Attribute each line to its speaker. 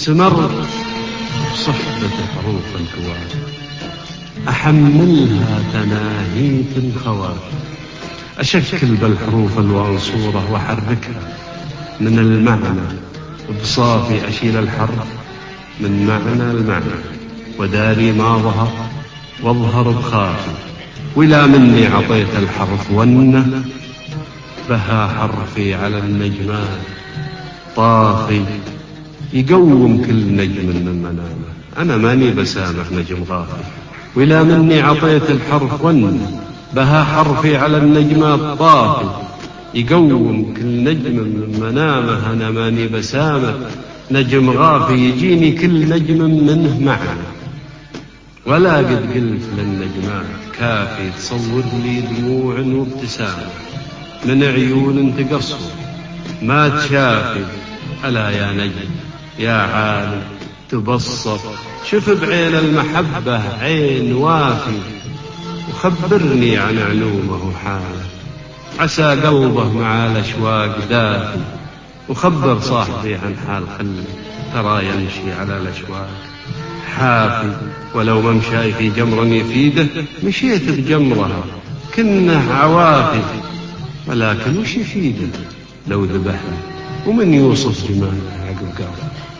Speaker 1: سمرت بصحبة حروف الكواكب أحملها تناهيد خوافي، أشكل بالحروف الوانصورة وأحركها من المعنى بصافي، أشيل الحرف من معنى المعنى وداري ما ظهر واظهر بخافي. ولا مني عطيت الحرف ونه بها حرفي على النجمات طافي، يقوم كل نجم من منامه. أنا ماني بسامح نجم غافي. ولا مني عطيت الحرف ونه بها حرفي على النجمات طافي، يقوم كل نجم من منامه. أنا ماني بسامح نجم غافي، يجيني كل نجم منه معنى. ولا قد قلت للنجمات كافي تصور لي دموع وابتسامة من عيون تقصر ما تشافي. ألا يا نجم يا عالم تبصر، شف بعين المحبة عين وافي، وخبرني عن علومه وحاله، عسى قلبه مع الأشواق دافي. وخبر صاحبي عن حال خلي ترى يمشي على الأشواق حافي. ولو ما مشاي في جمر يفيده مشيت بجمرها كنه عوافي. ولكن وش يفيده لو ذبحنا ومن يوصف جماله عقب قافي.